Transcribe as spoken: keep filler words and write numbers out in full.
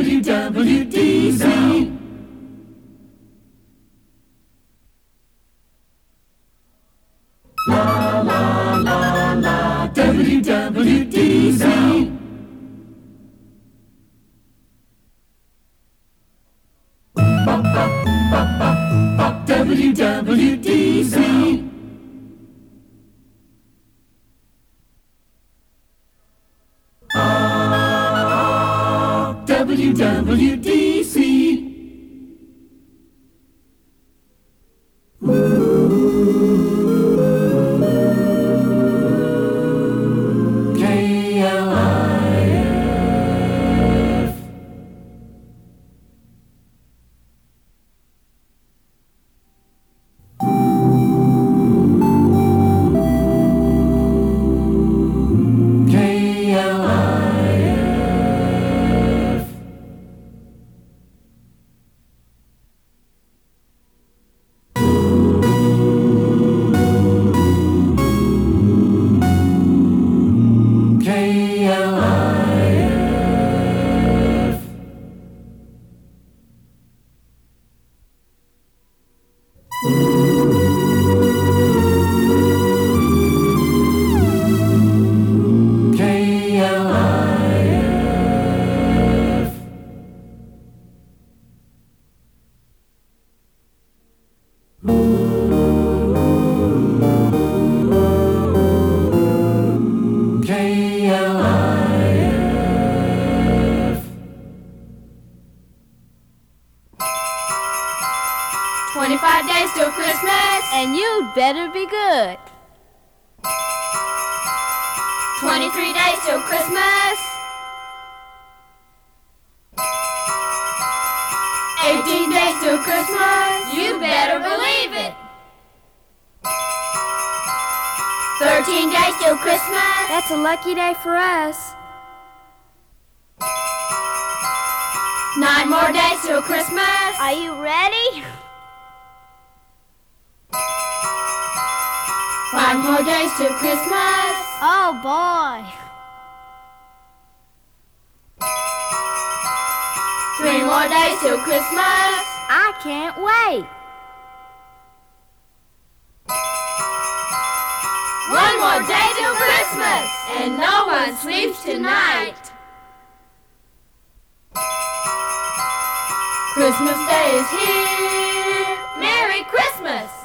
W W D C. La la la la, W W D C. Bop bop bop bop bop, W W D C. Ah, W W D C. twenty-five days till Christmas, and you'd better be good. twenty-three days till Christmas, eighteen days till Christmas, you better believe it. thirteen days till Christmas, That's a lucky day for us. nine more days till Christmas. Are you ready? Five more days till Christmas. Oh boy. Three more days till Christmas. I can't wait. One more day till Christmas, and no one sleeps tonight. Christmas Day is here. Merry Christmas.